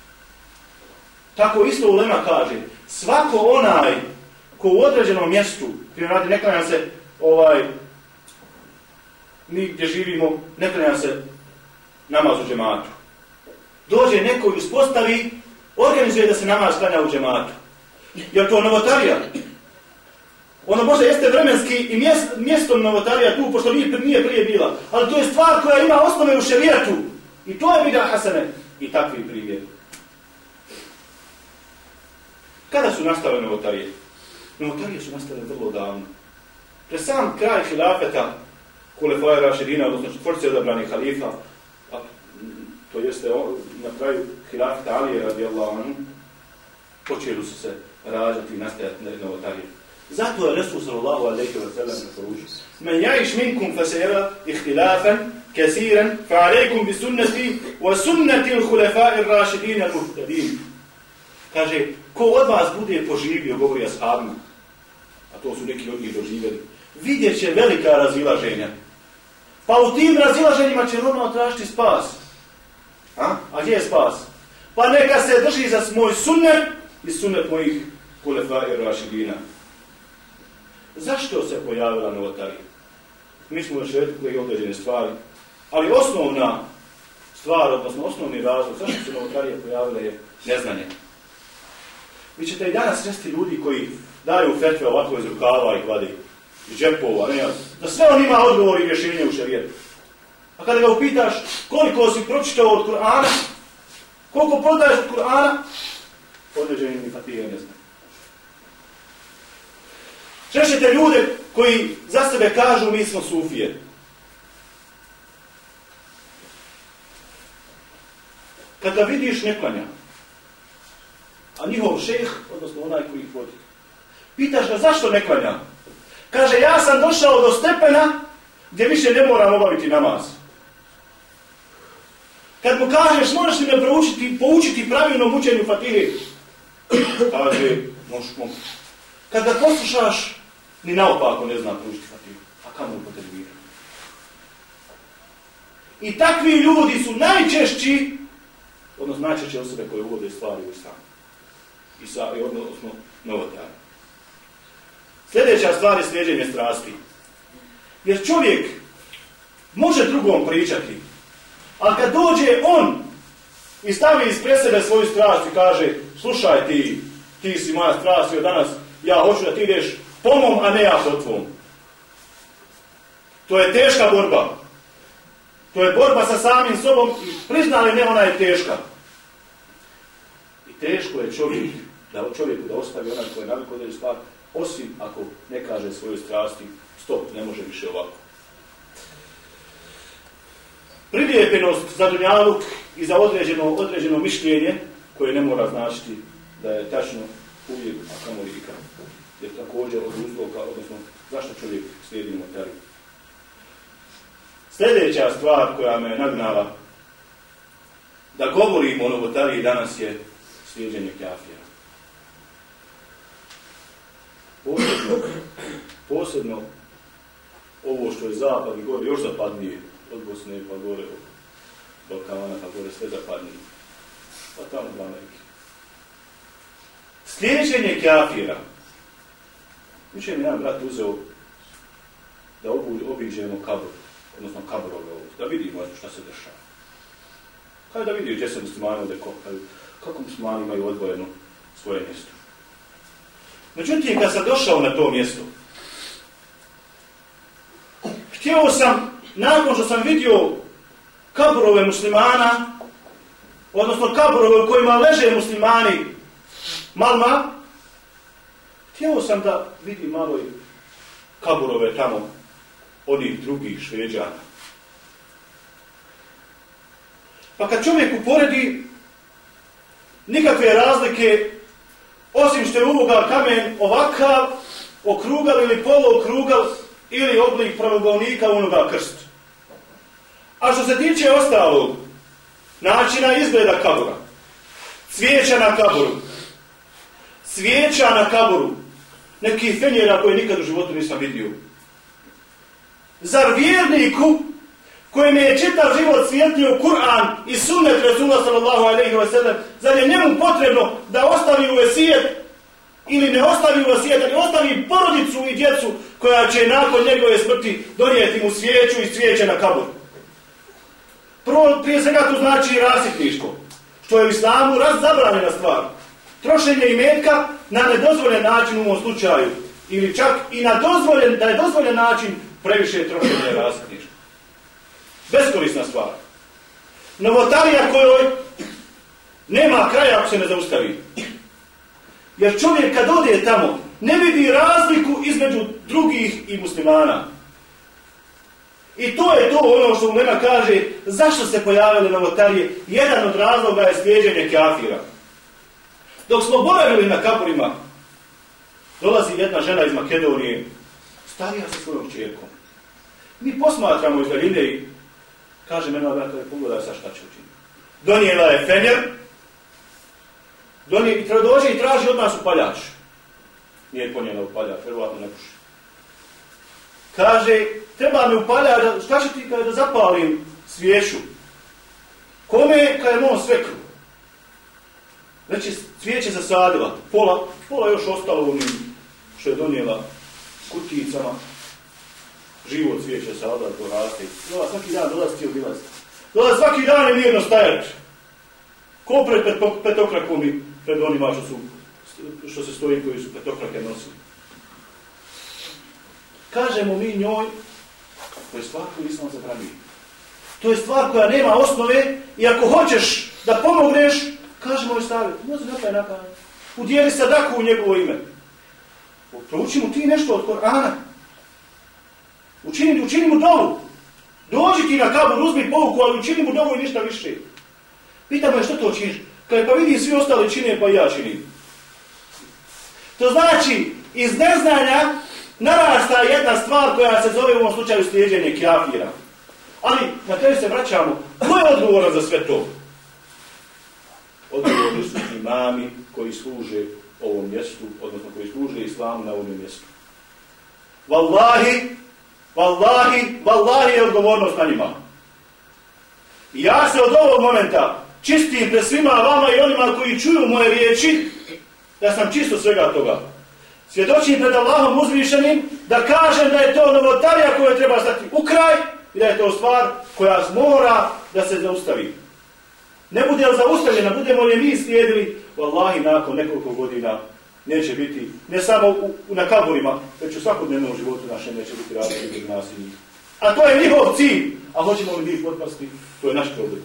Tako isto ulema kaže, svako onaj ko u određenom mjestu, primjer ne klanja se mi gdje živimo, ne klanja se namaz u džematu. Dođe neko i uspostavi, organizuje da se namaz klanja u džematu. Jer to novotarija. Ono možda jeste vremenski i mjestom novotarija tu, pošto nije prije bila. Ali to je stvar koja ima osnove u šerijetu. I to je bid'a hasene. I takvi primjeri. Kada su nastale novotarije? Novotarije su nastale vrlo davno. Pre sam kraj hilafeta Hulefaja Rašidina, odnosno četvorci odabranih halifa, a to jeste na kraju hilafeta Alije radijallahu anhu, počeli su se rađati i nastajati novotarije. Zato je Resul sallallahu alejhi ve sellem poručio: "Men ya'ish minkum fasayara ikhtilafan kaseeran fa'alaykum bi sunnati wa sunnati al-khulafa'i ar-rashidin al-muhtadin." Kaže, ko od vas bude poživio, govori ashabima, a to su neki od njih doživjeli, vidjet će velika razilaženja. Pa u tim razilaženjima će normalno tražiti spas. A gdje je spas? Pa neka se drži za moj sunnet i sunnet mojih hulefa'i ar-rashidina. Zašto se pojavila novotarija? Mi smo još rekli određene stvari, ali osnovna stvar, odnosno osnovni razlog zašto se novotarije pojavile je neznanje. Vi ćete i danas sresti ljudi koji daju fetve ovako iz rukava i vade, iz džepova, da sve on ima odgovor i rješenje u šerijetu. A kada ga upitaš koliko si pročitao od Kur'ana, koliko prodaješ od Kur'ana, određeni mi fatije ne znam. Srećete ljude koji za sebe kažu mi smo sufije. Kada vidiš ne klanja, a njihov šejh, odnosno onaj koji ih vodi, pitaš ga zašto ne klanja? Kaže, ja sam došao do stepena gdje više ne moram obaviti namaz. Kad mu kažeš, možeš li me poučiti pravilnom učenju Fatihe? Kaže, možeš. Kad ga poslušaš, ni naopako ne zna proučiti Fatihu. A kamo po televiziju? I takvi ljudi su najčešći, odnosno najčešće osobe koje uvode stvari u islam. Odnosno novotarije. Sljedeća stvar je slijeđenje strasti. Jer čovjek može drugom pričati, ali kad dođe on i stavi ispred sebe svoju strast i kaže, slušaj ti si moja strast i od danas ja hoću da ti ideš po mom, a ne ja po tvom. To je teška borba. To je borba sa samim sobom i priznali ne, ona je teška. I teško je čovjeku da ostavi onaj koji je navikao određenu stvar, osim ako ne kaže svoju strasti, stop, ne može više ovako. Prilijepenost za dunjaluk i za određeno mišljenje, koje ne mora značiti da je tačno uvijek, a kamoli ikad. Jer također od uzroka, odnosno zašto čovjek slijedi novotariju. Sljedeća stvar koja me nagnala da govorimo o novotariji danas je slijeđenje kafira. Posebno ovo što je zapad i gore, još zapadnije, od Bosne pa gore, od Balkana pa gore, sve zapadnije. Pa tamo dva neki. Slijeđenje kafira. Jučer mi jedan brat uzeo da obiđemo kabor, odnosno kaborove ovdje, da vidimo šta se dešava. Kaj da vidio gdje se muslimani ovdje kopaju, kako muslimani imaju odvojeno svoje mjesto. Međutim, kad sam došao na to mjesto, htio sam, nakon što sam vidio kaborove muslimana, odnosno kaborove u kojima leže muslimani Malma, htio sam da vidim malo i kaborove tamo onih drugih Šveđana. Pa kad čovjek uporedi, nikakve razlike, osim što je uvoga kamen ovakav, okrugal ili poluokrugal, ili oblik pravouголnika onoga krsta. A što se tiče ostalog, načina izgleda kabura, svijeća na kaburu, nekih fenjera koje nikad u životu nisam vidio. Zar vjerniku kojem je čitav život svijetlio Kur'an i sunnet Resula sallallahu alejhi ve sellem, zar je njemu potrebno da ostavi u vesijet ili ne ostavi u vesijet, ali ostavi porodicu i djecu koja će nakon njegove smrti donijeti mu svijeću i cvijeće na kabur? Prije svega to znači rasipništvo, što je u islamu zabranjena stvar. Trošenje imetka na nedozvoljen način u ovom slučaju, ili čak i na da je dozvoljen način previše trošenje rasipništva. Beskorisna stvar. Novotarija kojoj nema kraja ako se ne zaustavi. Jer čovjek kad ode tamo ne vidi razliku između drugih i muslimana. I to je to ono što ulema kaže zašto se pojavile novotarije. Jedan od razloga je slijeđenje kafira. Dok smo boravili na kaburima, dolazi jedna žena iz Makedonije, starija sa svojom kćerkom. Mi posmatramo iz daljine i kaže meni, pogledaj sad šta će učiniti. Donijela je fenjer, dođe i traži od nas upaljač. Nije ponijela upaljač, vjerovatno ne puši. Kaže, treba mi upaljač, šta će ti kada da zapalim svijeću? Kome kada je mom svekru? Već je cvijeće zasadila, pola još ostalo u njim što je donijela kutijicama. Živo cvijeće sadila, to raste. Svaki dan dolazi cijel bilaz. Dolazi svaki dan je mirno stajati. Ko pred petokrakom i pred onima što se stoji koji su petokrake nosili. Kažemo mi njoj, to je stvar koju islam zabranio. To je stvar koja nema osnove i ako hoćeš da pomogneš, kažemo joj staviti, udijeli sadaku u njegovo ime. Prouči mu ti nešto od Korana. Učini mu dovu. Dođi ti na kabur, uzmi pouku, ali učini mu dovu i ništa više. Pitamo je što to činiš? Kaže, pa vidi svi ostali čine, pa i ja činim. To znači, iz neznanja narasta jedna stvar koja se zove u ovom slučaju slijeđenje kafira. Ali, na kraju se vraćamo, ko je odgovoran za sve to? Odgovorni su imami koji služe ovom mjestu, odnosno koji služe islamu na ovom mjestu. Wallahi je odgovornost na njima. I ja se od ovog momenta čistim pred svima vama i onima koji čuju moje riječi, da sam čisto svega toga. Svjedočim pred Allahom uzvišenim da kažem da je to novotarija koju treba stati u kraj i da je to stvar koja mora da se zaustavi. Ne bude li zaustavljena, budemo li mi slijedili, wallahi nakon nekoliko godina neće biti, ne samo na kaburima, već u svakodnevnom životu našem neće biti razlike između nas i njih. A to je njihov cilj, a hoćemo li mi potpasti, to je naš problem.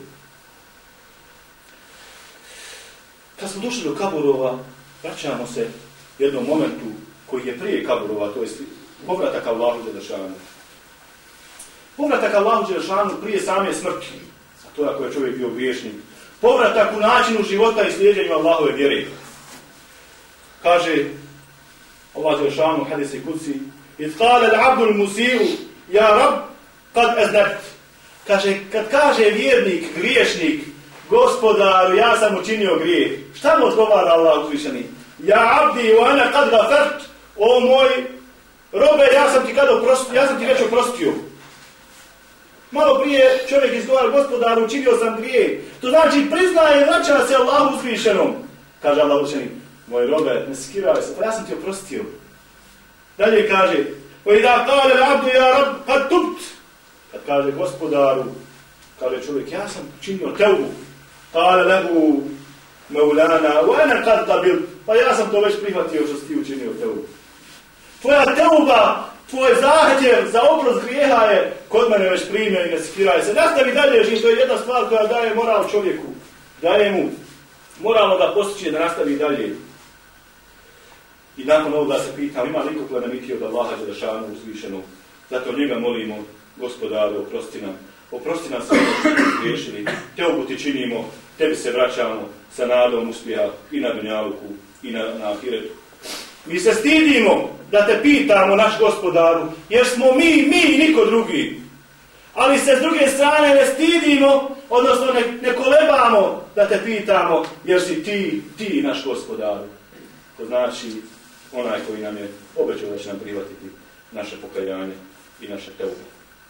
Kad smo došli do kaburova, vraćamo se jednom momentu koji je prije kaburova, to je povratak Allahu dželešanu. Povratak Allahu dželešanu prije same smrti, a to je ako je čovjek bio griješnik. Povratak u načinu života i slijeđenju Allahove vjere. Kaže Allah dželešanu u hadisi kudsi: "Iz qala al-'abdu al-musi'u ya Rabb qad aznabt." Kaže, kad kaže vjernik, griješnik, Gospodaru, ja sam učinio grijeh. Šta mu odgovara Allah uzvišeni? Ja abdi wa ana qad ghafart. O moj robe, ja sam ti već oprostio. Malo prije čovjek izgovara, Gospodaru, učinio sam grijeh. To znači priznaje i vraća se Allahu uzvišenom. Kaže Allah uzvišeni, moj robe, ne skiraj se, pa ja sam ti oprostio. Dalje kaže, wa idha qala al-'abdu ya Rabb qad tubt. Kad kaže Gospodaru, kaže čovjek, ja sam učinio teubu. Kale lehu Maulana, wa ana qad qabil. Pa ja sam to već prihvatio što si ti učinio teubu. Tvoja teuba, tvoj zahtjev za oprost grijeha je kod mene već primjen i ne skiraj se. Nastavi dalje živjeti, to je jedna stvar koja daje moral čovjeku. Daje mu moralno da postiče da nastavi dalje. I nakon ovoga se pitam, ima niko plemenitiji od Allaha dželešanu uzvišenog. Zato njega molimo, Gospodaru, oprosti nam. oprosti nas sve što smo griješili, Teubu ti činimo, tebi se vraćamo sa nadom uspjeha i na dunjaluku i na ahiretu. Mi se stidimo da te pitamo, naš Gospodaru, jer smo mi i niko drugi. Ali se s druge strane ne stidimo, odnosno ne kolebamo da te pitamo, jer si ti naš Gospodaru. To znači onaj koji nam je obećao da će nam prihvatiti naše pokajanje i naše teube.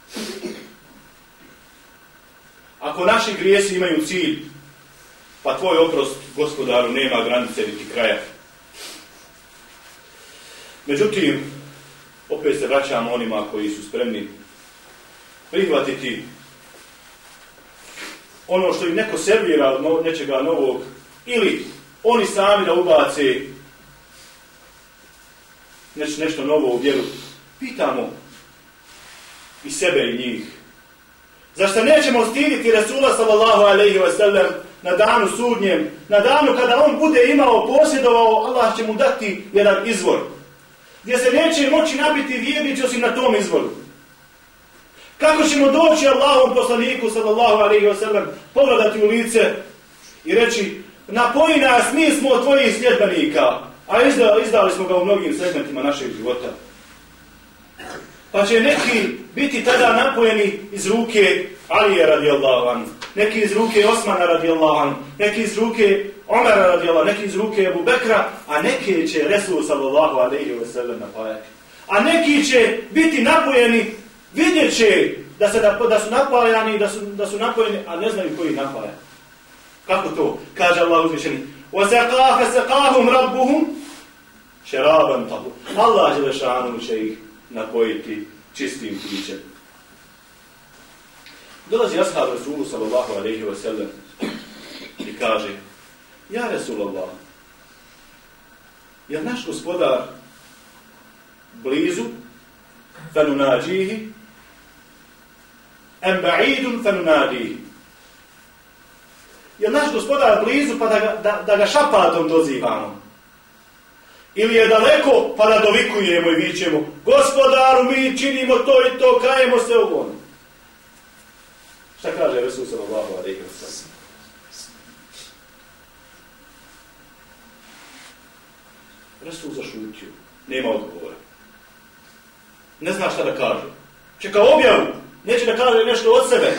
Ako naši grijesi imaju cilj, pa tvoj oprost, Gospodaru, nema granice niti kraja. Međutim, opet se vraćamo onima koji su spremni prihvatiti ono što im neko servira od nečega novog, ili oni sami da ubace nešto novo u vjeru. Pitamo i sebe i njih. Zašto nećemo stiditi Resula sallallahu alejhi ve sellem na danu sudnjem, na danu kada on bude imao, posjedovao, Allah će mu dati jedan izvor, gdje se neće moći nabiti vjernici osim na tom izvoru. Kako ćemo doći Allahom poslaniku sallallahu alejhi ve sellem, pogledati u lice i reći: napoji nas, mi smo od tvojih sljedbenika, a izdali smo ga u mnogim segmentima našeg života. Pa će neki biti tada napojeni iz ruke Alije radijallahu anhu, neki iz ruke Osmana radijallahu anhu, neki iz ruke Omara radijallahu anhu, neki iz ruke Ebu Bekra, a neki će Resul sallallahu alejhi ve sellem napajati. A neki će biti napojeni, vidjet će da su napajani, da su napojeni, a ne znaju koji napaja. Kako to? Kaže Allah uzvišeni: وَسَقَاهَ سَقَاهُمْ رَبُّهُمْ شَرَابًا طَهُورًا. Allah dželešanu će ih napojiti čistim pićem. Dolazi ashab Rasulu sallallahu alejhi ve sellem i kaže: ja Rasulallah, je naš Gospodar blizu, فَنُنَاجِيهِ أَمْ بَعِيدٌ فَنُنَادِيهِ. Je naš Gospodar blizu pa da ga šapatom dozivamo? Ili je daleko pa da dovikujemo i vičemo: Gospodaru, mi činimo to i to, kajemo se u ono? Šta kaže Resul sallallahu alejhi ve sellem? Resul zašutio, nema odgovora. Ne zna šta da kaže. Čeka objavu, neće da kaže nešto od sebe.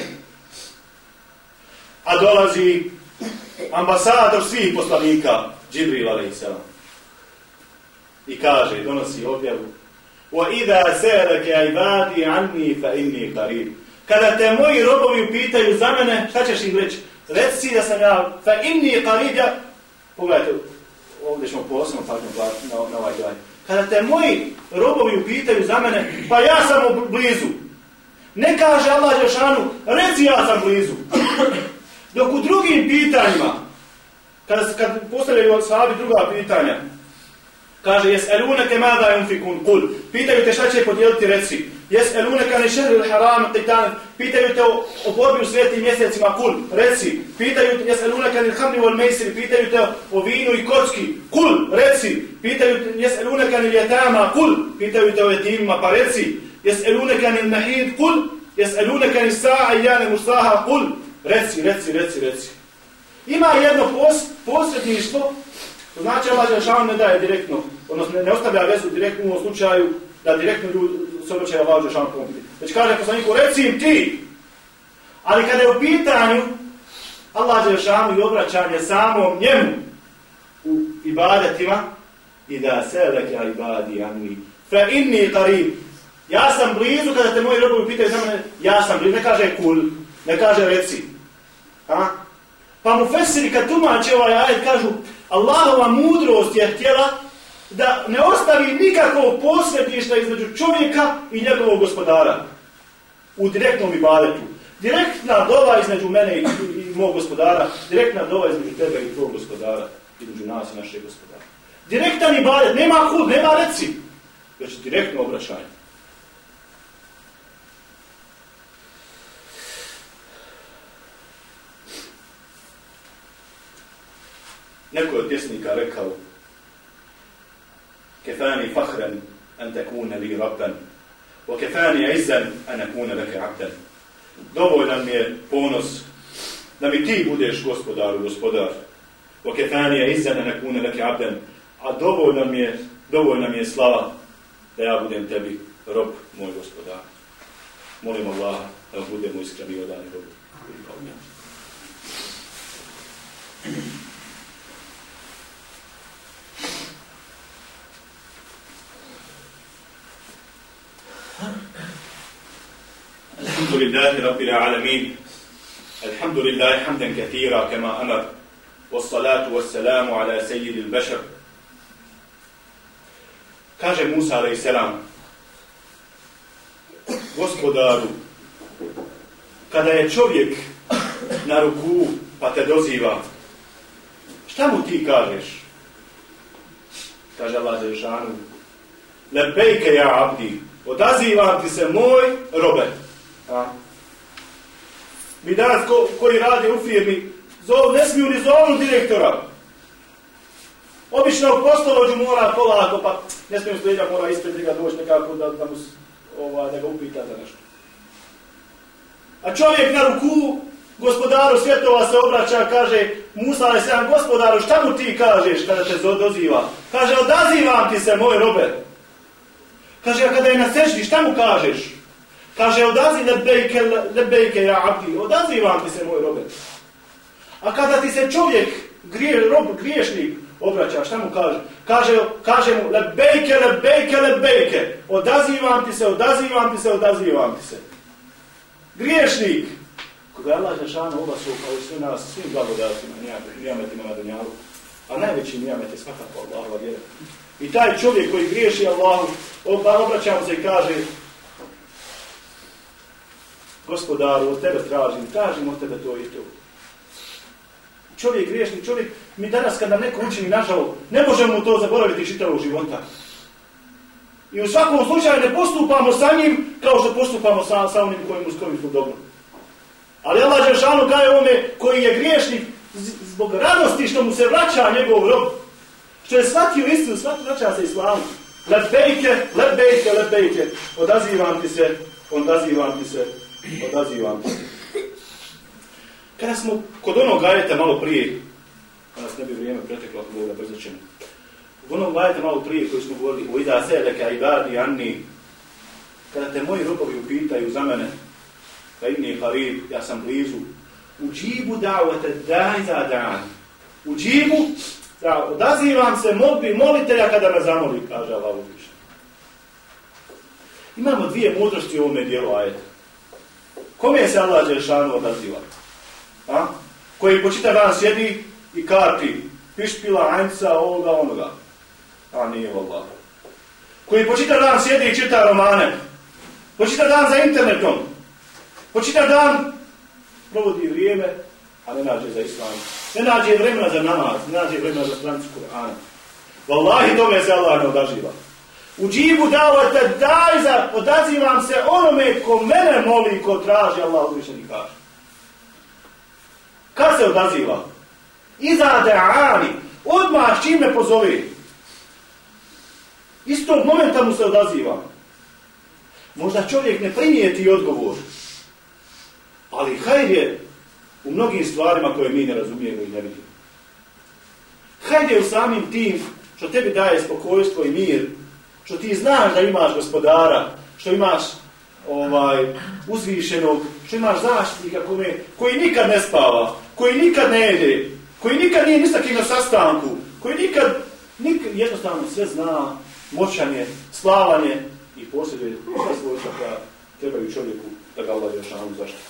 A dolazi ambasador svih poslanika, Džibril alejselam, i kaže, donosi objavu: وَإِذَا سَأَلَكَ عِبَادِي عَنِّي فَإِنِّي قَرِيبٌ. Kada te moji robovi upitaju za mene, šta ćeš im reći? Reci da sam ja, فَإِنِّي قَرِيبٌ. Pogledajte, ovdje ćemo posebno pažnju na ovaj gledaj. Kada te moji robovi upitaju za mene, pa ja sam blizu. Ne kaže Allah dželešanu: reci ja sam blizu. Dok u drugim pitanjima, kad postavljaju sahabi druga pitanja, kaže: يَسْأَلُونَكَ مَاذَا يُنْفِقُونَ قُلْ. Pitaju te šta će podijeliti, reci: يَسْأَلُونَكَ عَنِ الشَّهْرِ الْحَرَامِ قِتَالٍ. Pitaju te o borbi u svetim mjesecima, kul, reci. Pitaju te: يَسْأَلُونَكَ عَنِ الْخَمْرِ وَالْمَيْسِرِ. Pitaju te o vinu i kocki, kul, reci. Pitaju te: يَسْأَلُونَكَ عَنِ الْيَتَامَى. Kul. Pitaju te o jetimima, pa reci. يَسْأَلُونَكَ عَنِ الْمَحِيضِ. Kul. يَسْأَلُونَكَ عَنِ السَّاعَةِ أَيَّانَ مُرْسَاهَا. Kul. Reci. Ima jedno posredništvo. Znači Allah dželešanu ne daje direktno, odnosno ne ostavlja vezu direktno u ovom slučaju da direktno ljudi se obraćaju Allah dželešanu pomoći. Već kaže poslaniku: reci im ti. Ali kada je u pitanju Allah dželešanu i obraćanje samom njemu u ibadetima: إِذَا سَأَلَكَ عِبَادِي عَنِّي فَإِنِّي قَرِيبٌ. Ja sam blizu kada te moji robovi pitaju za mene, ja sam blizu. Ne kaže kul, ne kaže reci. Pa mu fesiri kad tumače ovaj ajet kažu: Allahova mudrost je htjela da ne ostavi nikakvog posredništva između čovjeka i njegovog Gospodara u direktnom ibadetu. Direktna dova između mene i mog Gospodara, direktna dova između tebe i tvojeg Gospodara, između nas i našeg Gospodara. Direktan ibadet, nema hud, nema reci, već direktno obraćanje. Neko je od pjesnika rekao: kefani fahren an takune li rabban wa kefani izzan an akuna laka abdan. dovoljan mi je ponos da mi ti budeš gospodar. Okefanija izzana nekune leke abden, a dovoljna mi je slava da ja budem tebi rob, moj gospodar. Molim Allaha da budemo iskreni odani robu. الحمد لله رب العالمين الحمد لله حمدا كثيرا كما أمر والصلاة والسلام على سيد البشر. Kaže Musa a.s. Gospodaru, kada je čovjek na ruku pa te doziva, šta mu ti kažeš? Kaže Allah Đelešanu, lebejke ja abdi, odazivam ti se moj robe. Mi danas koji rade u firmi, ne smiju ni zovnu direktora. Obično postolođu mora polako, pa ne smiju sljeđa, mora ispred njega doći nekako da ga upita za nešto. A čovjek na ruku gospodaru svjetova se obraća, kaže Musa a.s. Gospodaru, šta mu ti kažeš kada te doziva? Kaže, odazivam ti se moj robe. Kaže, a kada je na seždi, šta mu kažeš? Kaže, lebejke ja abdi, odazivam ti se moj robe. A kada ti se čovjek, griješnik, obraća, šta mu kaže? Kaže mu, lebejke, odazivam ti se. Griješnik, koga je Allah Đelešanu obasuo kao i sve nas, svim blagodatima, nijametima na dunjalu, a najveći nijamet je svakako Allahova vjera. I taj čovjek koji griješi Allahu, obraća mu se i kaže, Gospodaru, od tebe tražim od tebe to i to. Čovjek griješni, mi danas kad nam neko učini nažalost, ne možemo mu to zaboraviti čitavog života. I u svakom slučaju ne postupamo sa njim kao što postupamo sa onim kojim smo dobro. Ali Allah Đelešanu kaže ovome koji je griješnik zbog radosti što mu se vraća njegov rob, što je shvatio istinu, vraća se islamu. Lebejke, odazivam ti se. Kada smo kod onog ajeta malo prije, da nas ne bi vrijeme preteklo, ako Boga brzo ćemo. Onog ajeta malo prije koji smo govorili o ida seleka ibadi anni, kada te moji robovi upitaju za mene, da inni qarib, ja sam blizu, uđibu da'vate da'i za dan. Uđibu, da odazivam se molitelja kada me zamoli, kaže Allah uzvišen. Imamo dvije mudrosti u ovome dijelu ajeta. Kome se Allah Đelešanu odaziva? Koji po čitav dan sjedi i karti, pišpila, anjca, onoga. A nije Allah. Koji po čitav dan sjedi i čita romane, po čitav dan za internetom, po čitav dan provodi vrijeme, a ne nađe za islam. Ne nađe vremena za namaz, ne nađe vremena za stranicu Kur'ana. Wallahi tome se Allah ne odaziva. U džibu davate odazivam se onome ko mene moli i ko traži, Allah uzvišeni kaže. Kad se odaziva? Iza da'ani, odmah čim me pozove. Istog momenta mu se odaziva. Možda čovjek ne primijeti odgovor, ali hajr je u mnogim stvarima koje mi ne razumijemo i ne vidimo. Hajr je u samim tim što tebi daje spokojstvo i mir, što ti znaš da imaš gospodara, što imaš uzvišenog, što imaš zaštitnika koji nikad ne spava, koji nikad ne jede, koji nikad nije ni sa kim na sastanku, koji nikad jednostavno sve zna, moćan je, slavan je i posjeduje sva svojstva koja trebaju čovjeku da ga Allah Đelešanu zaštiti.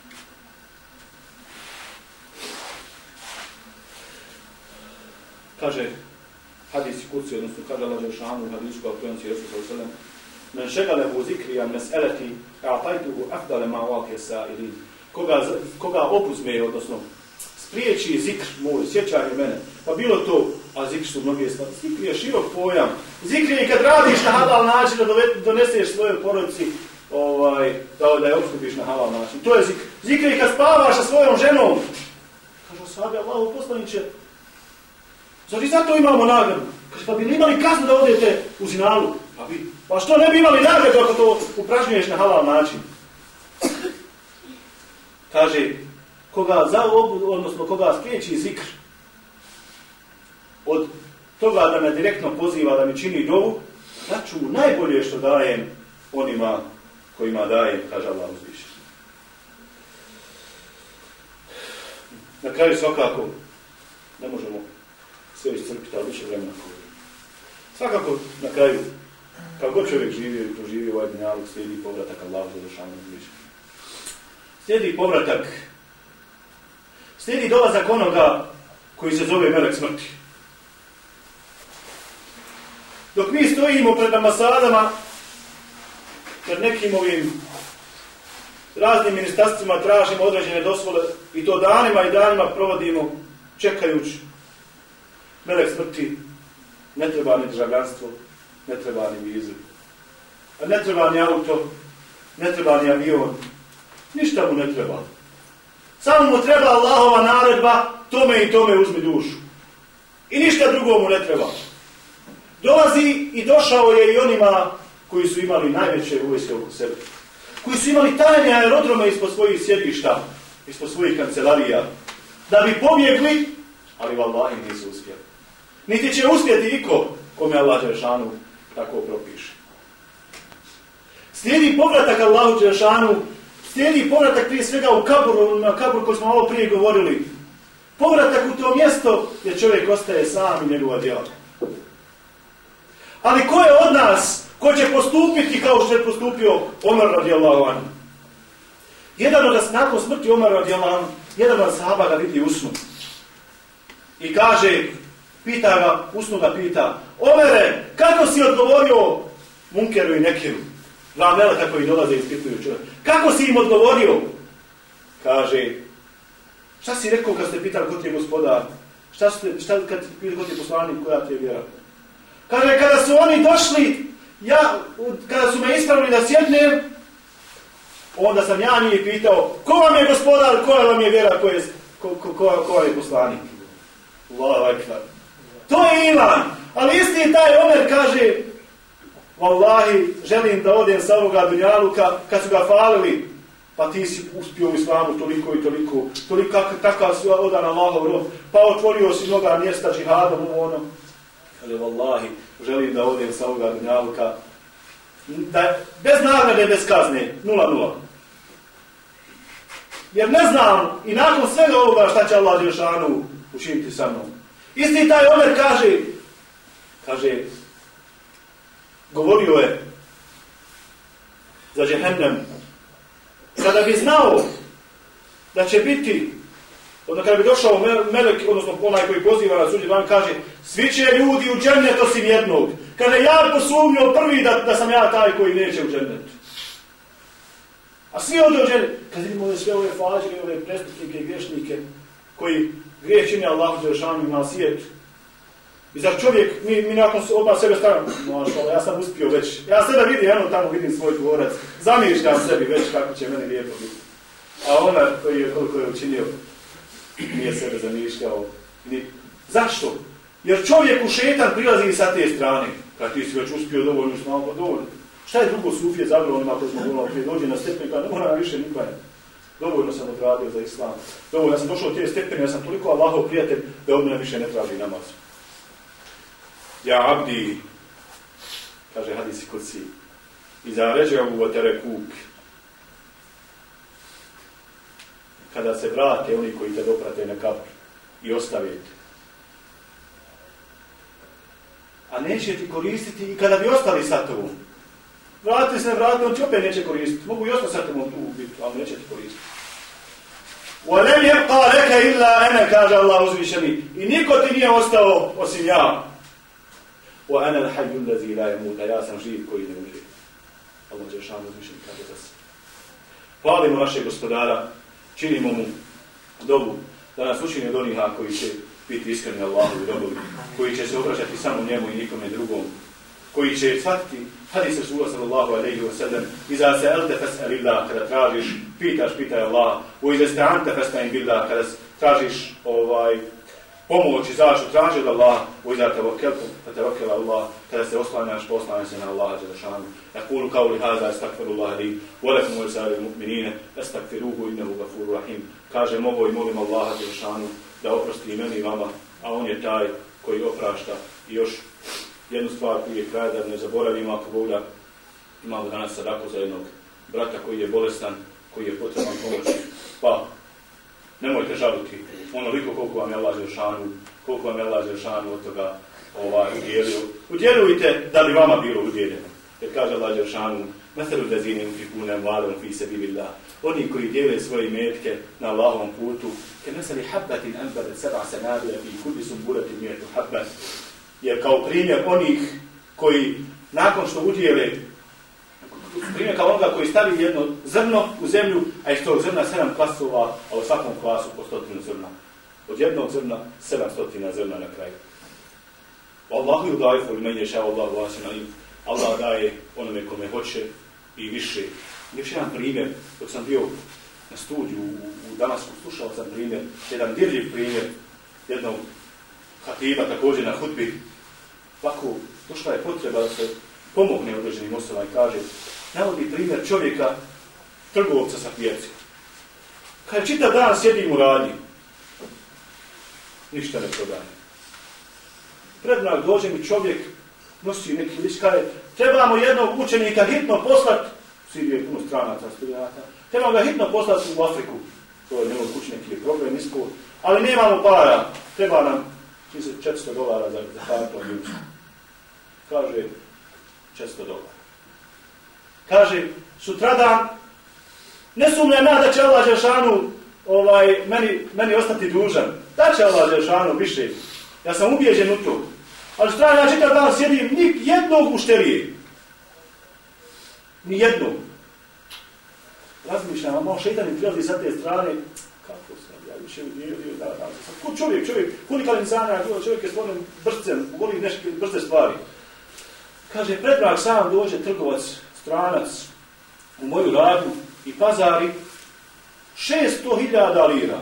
Kaže hadis kursi, odnosno kaže Allah Đelešanu u hadisu kao prenosi Resul sallallahu alejhi ve sellem: "Men šegalehu zikri an mes'alati a'taytuhu afdala ma waqi sa'ilin." Koga opuzme, odnosno spriječi zikr moj, sjećanje mene, pa bilo to, a zikr su mnoge stvari. Zikr je širok pojam. Zikr je kad radiš na halal način da doneseš svojoj porodici, da je opskupiš na halal način. To je zikr. Zikr je kad spavaš sa svojom ženom. Kažu sahabi, Allahu poslaniče, zar i zato imamo nagradu? Kaže, pa bi li imali kaznu da odete u zinalu? Pa što ne bi imali nagradu ako to upražnjuješ na halal način? kaže, koga spriječi zikr od toga da me direktno poziva da mi čini dovu, daću najbolje što dajem onima kojima dajem, kaže Allah uzvišeni. Na kraju svakako, ne možemo sve iscrpiti, ali više vremena govorimo. Svakako, na kraju, kako god čovjek živio i proživio ovaj dunjaluk, slijedi povratak Allahu dželešanu uzvišeni. Slijedi povratak, slijedi dolazak onoga koji se zove melek smrti. Dok mi stojimo pred ambasadama, pred nekim ovim raznim ministarstvima, tražimo određene dozvole i to danima i danima provodimo čekajući melek smrti, ne treba ni državljanstvo, ne treba ni vizu, ne treba ni auto, ne treba ni avion, ništa mu ne treba. Samo mu treba Allahova naredba, tome i tome uzmi dušu. I ništa drugo mu ne treba. Dolazi i došao je i onima koji su imali najveće vojske oko sebe. Koji su imali tajne aerodrome ispod svojih sjedišta, ispod svojih kancelarija. Da bi pobjegli, ali vallahi nisu uspjeli. Niti će uspjeti niko kome Allah dželešanu tako propiše. Slijedi povratak Allahu dželešanu, slijedi povratak prije svega u kaburu, na kabur koji smo malo prije govorili. Povratak u to mjesto gdje čovjek ostaje sam i njegova djela. Ali ko je od nas, ko će postupiti kao što je postupio Omer radijallahu anhu? Jedan od nas nakon smrti Omer radijallahu anhu, jedan od sahaba ga vidi usnu. I kaže, pita ga, usnu ga pita, Omere, kako si odgovorio Munkeru i Nekiru? Dva meleka koji dolaze i ispituju čovjek. Kako si im odgovorio? Kaže, šta si rekao kad ste pitali ko ti je gospodar? Šta kad ti pitali ko ti je poslanik, koja ti je vjera? Kaže, kada su oni došli, kada su me ispravili da sjednem, onda sam ja njih pitao, ko vam je gospodar, koja vam je vjera, ko je poslanik? Allahu ekber. To je iman. Ali isti taj Omer kaže, vallahi, želim da odem sa ovoga dunjaluka, kad su ga falili, pa ti si uspio u islamu toliko i toliko, takav si odan Allahov rob, pa otvorio si mnoga mjesta džihadom, ono. Ali vallahi, želim da odem sa ovoga dunjaluka, bez nagrade, bez kazne, 0-0. Jer ne znam i nakon svega ovoga šta će Allah dželešanu učiniti sa mnom. Isti taj Omer kaže, govorio je za džehennem, kada bi znao da će biti, onda kada bi došao melek, odnosno onaj koji poziva na sudnji dan, kaže, svi će ljudi u džennet osim jednog. Kada ja posumnio prvi da sam ja taj koji neće u džennet. A svi ode u džennet. Kad vidimo sve ove fađe, ove prestupnike i grešnike, koji grijeh čini Allahu dželešanu na svijetu. I zar čovjek, mi nakon odmah sebe stavimo, mašala, ja sam uspio već, ja sada vidim svoj dvorac, zamišljam sebi već kako će meni lijepo biti. A ona koliko je učinio, nije sebe zamišljao. Zašto? Jer čovjeku šetan prilazi sa te strane, kad ti si već uspio dovoljno, malo dovoljno. Šta je drugo sufije zabrao onima koji smo govorili prije, dođe na stepen, kada ne mora više nikada. Dovoljno sam odradio za islam. Dovoljno sam došao od te stepene, ja sam toliko Allahov prijatelj da od mene više ne traži namaz. Ja abdi, kaže hadisi kudsi, iza ređavu o terekuk, kada se vrate oni koji te doprate na kabr i ostavite. A neće ti koristiti i kada bi ostali sa tobom. Vrati se, on ti opet neće koristiti. Mogu i ostati sa tobom tu biti, ali neće ti koristiti. وَلَمْ يَبْقَى لَكَ إِلَّا أَنَا, kaže Allah uzvišeni. I niko ti nije ostao osim ja. وَأَنَا الْحَيُّ الَّذِي لَا يَمُوتَ, ja sam živ koji ne umre. Allah dželešanu uzvišeni kaže za se. Hvalimo našeg gospodara, činimo mu dobu, da nas učini od onih koji će biti iskreni Allahu i robovi, koji će se obraćati samo njemu i nikome drugom, koji će shvatiti hadis Rasulullah sallallahu alejhi ve sellem, iza sa'alta fas'al illah, kada tražiš, pitaj Allah, wa iza sta'anta fasta'in billah, kada tražiš pomoć i zaštitu traži od Allaha, وَإِذَا تَوَكَّلْتُمْ فَتَوَكَّلْ عَلَى اللَّهِ. Kada se oslanjaš, poslani se na Allaha dželešanu. أقول قولي هذا أستغفر الله لي ولكم ولسائر المؤمنين أستغفروه إنه غفور رحيم. Kažem ovo i molim Allaha dželešanu da oprosti meni i vama, a on je taj koji oprašta. I još jednu stvar prije kraja da ne zaboravimo, ako Bog da, imamo danas sadaku za jednog brata koji je bolestan, koji je potreban pomoći. Pa nemojte žaliti onoliko koliko vam je Allah dželešanu od toga udjelio. Udjeljujte da bi vama bilo udjeljeno. Jer kaže Allah dželešanu: "Masalu allazina yunfiquna amwalahum fi sabilillah." Oni koji dijele svoje imetke na Allahovom putu, kemasali habbatin anbatat sab'a sanabila fi kulli sunbulatin mi'atu habba. Jer kao primjer onih koji nakon što udjele, primjer kao onoga koji stavi jedno zrno u zemlju, a iz tog zrna 7 klasova, a u svakom klasu po 100 zrna. Od jednog zrna 700 zrna na kraju. Allahu yudaifu limen yasha, Allahu wasi'un alim. Allah daje onome kome hoće i više. Još jedan primjer, dok sam bio na studiju u Damasku, slušao sam primjer, jedan dirljiv primjer jednog hatiba također na hutbi. Ovako, došla je potreba da se pomogne određenim osobama i kaže, navodi primjer čovjeka, trgovca sa pijacima. Kad čitav dan sjedim u radnji, ništa ne prodaje. Pred mrak dođe mi čovjek, nosi neki list, kaže, trebamo jednog učenika hitno poslati, Sirije je puno stranaca, studenata, trebamo ga hitno poslati u Afriku. To je njegov kući neki problem, ispod, ali nemamo para, treba nam $400 za kartu od ljudsku. Kaže, $400. Kaže, sutradan, ne sumnjam ja da će Allah dželešanu meni ostati dužan. Da će Allah dželešanu više. Ja sam ubijeđen u to. Ali sutradan ja čitav dan sjedim, ni jednog ušterije. Ni jednog. Razmišljam, a malo šeitan mi prilazi sa te strane, kako sam ja više udjelio da. Ko čovjek, kulikal insana, čovjek je stvornim brzcem, voli neke brze stvari. Kaže, pred mrak sam dođe trgovac, stranac, u moju radnju i pazari 600.000 lira.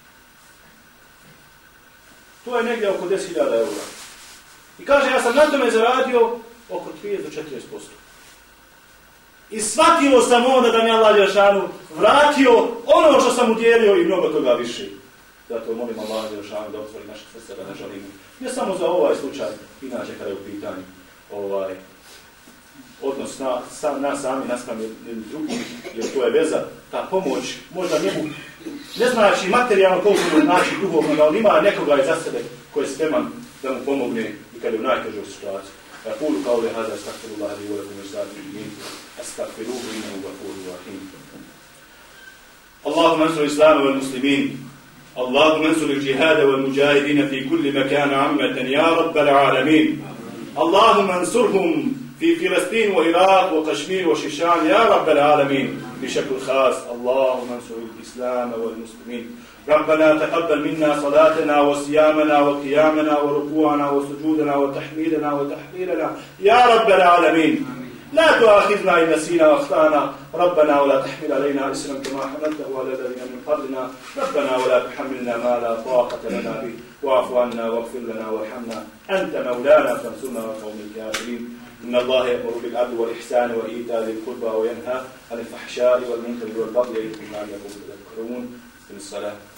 To je negdje oko 10.000 eura. I kaže, ja sam na tome zaradio oko 30 do 40%. I shvatio sam onda da mi Allah dželešanu vratio ono što sam udjelio i mnogo toga više. Zato molim Allah dželešanu da otvori naše srce da ne žalimo. Ne samo za ovaj slučaj, inače kada je u pitanju odnos nas sami naspram drugim, jer to je veza, ta pomoć, možda njemu ne znači materijalno koliko mu znači duhovno, da on ima nekoga iza sebe koji je spreman da mu pomogne i kada je u najtežoj situaciji. أقول قولي هذا أستغفر الله لي ولكم ولسائر المسلمين أستغفروه إنه غفور رحيم. اللهم انصر الإسلام والمسلمين. اللهم انصر الجهاد والمجاهدين في كل مكان عامة يا رب العالمين. اللهم انصرهم في فلسطين وعراق وكشمير وشيشان يا رب العالمين. بشكل خاص اللهم انصر الإسلام والمسلمين. ربنا تقبل منا صلاتنا وصيامنا وقيامنا وركوعنا وسجودنا وتحميدنا وتحليلنا يا رب العالمين. لا تؤاخذنا إن نسينا واخطأنا ربنا ولا تحمل علينا إصرا كما حملته على الذين من قبلنا ربنا ولا تحملنا ما لا طاقة لنا به واعف عنا واغفر لنا وارحمنا أنت مولانا فانصرنا على القوم الكافرين. إن الله يأمر بالعدل والإحسان وإيتاء ذي القربى وينهى عن الفحشاء والمنكر والبغي يعظكم لعلكم تذكرون. في الصلاة